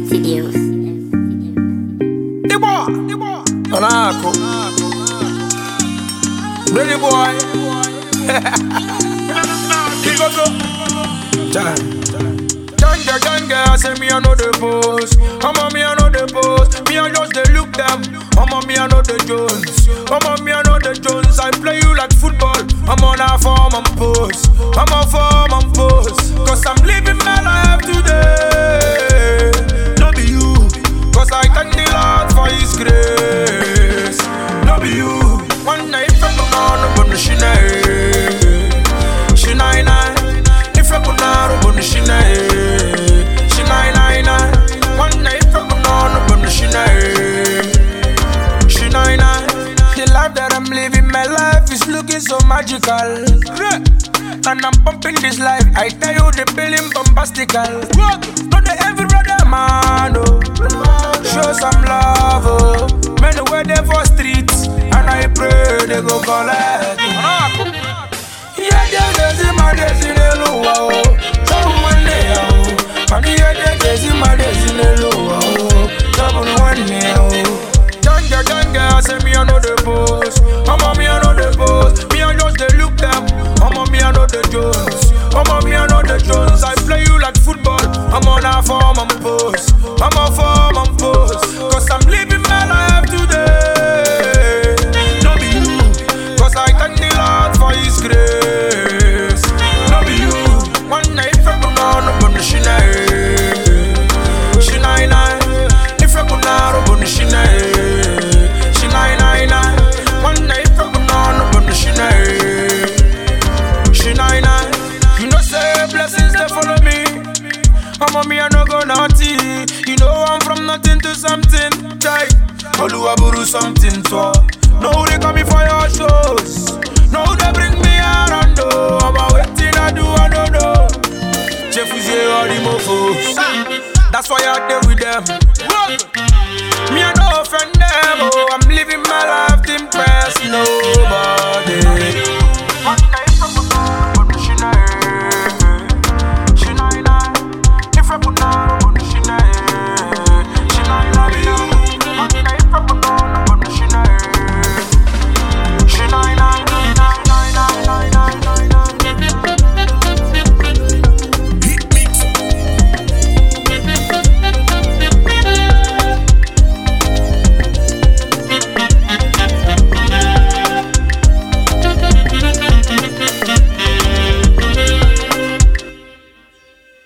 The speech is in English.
Studios. Monaco. Ready boy. Kick up Janga, say me I know the post. Me I know the post. Me I just they look them. Me I know the Jones. Me I know the Jones. I play you like football. I'm on a form and post. I'm on form and post. Cause I'm living my life today. No be you. Cause I thank the Lord for His grace. No be you. One night from the morning, but she nine. If I put out a bunch, she nine. One night from the morning, but she nine. The life that I'm living, my life is looking so magical. And I'm pumping this life, I tell you the feeling bombastical. Not the every brother man, oh. Show some love, oh. Men the way they for streets, and I pray they go collect. Yeah, there's in my destiny, oh. Trouble one day, oh. And yeah, there's in my destiny, oh. Trouble one day, oh. Janga, say me I know the post. Me I know the post. Me I just they look them. Me I know the Jones. Me I know the Jones. I play you like football. I'm on a form and post. I'm on form and post. Cause I'm living my life today. No be you. Cause I thank the Lord for His grace. No be you. One night from the morning, but she nine. If I could not open she nine. One night from the morning, but she nine. You know say blessings they follow me. Me I no go naughty. You know I'm from nothing to something. Right? Oluwaburu something so. No they come me for your shows. No they bring me around. I'm waiting I don't know. Jeff is here all the mofos. That's why I deal with them. Me I no offend them. Oh, I'm living my life to impress. No